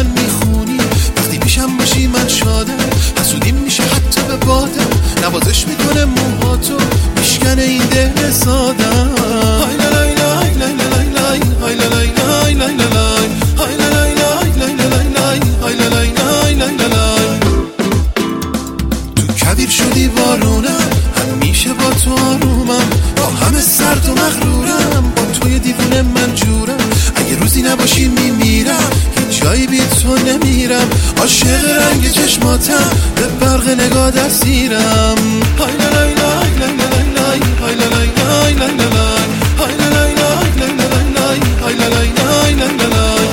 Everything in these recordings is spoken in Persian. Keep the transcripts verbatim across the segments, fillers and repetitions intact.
من میخونی، وقتی پیشم باشی من شادم، حسودیم میشه حتی به بادم، نوازش میکنه موهاتو میشکنه این دل سادم. های لا لای لای لای لای لای های لا لای لای لای لای های لا لای لای لای لای لای های لا لای لای لای لای. تو کبیر شدی بارونم، همیشه با تو آرومم، با همه سرد و مغرورم، با توی دیوونه من جورم، اگه روزی نباشی میمیرم، هیچ جایی بی تو نمیرم، عاشق رنگ چشماتم، به برق نگاه دستیرم. های لا لای لای لای لای لای های لا لای لای لای لای های لا لای لای لای لای های لا لای لای لای لای.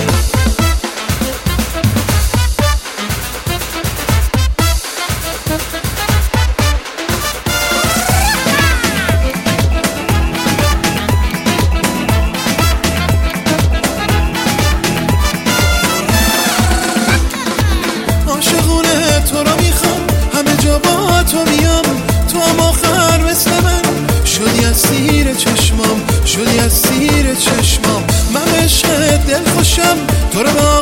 عاشقونه تو رو میخوام، همه جا با تو میام، تو هم آخر مثل من شدی از سیر چشمام، شدی از سیر چشمام، من عشق دل خوشم، تو رو با